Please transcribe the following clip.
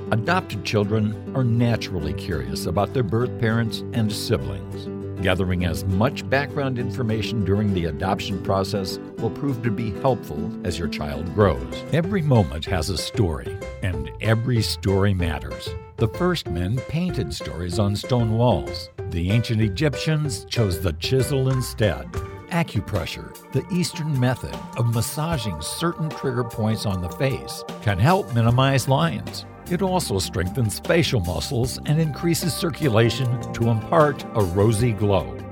Adopted children are naturally curious about their birth parents and siblings. Gathering as much background information during the adoption process will prove to be helpful as your child grows. Every moment has a story, and every story matters. The first men painted stories on stone walls. The ancient Egyptians chose the chisel instead. Acupressure, the Eastern method of massaging certain trigger points on the face, can help minimize lines. It also strengthens facial muscles and increases circulation to impart a rosy glow.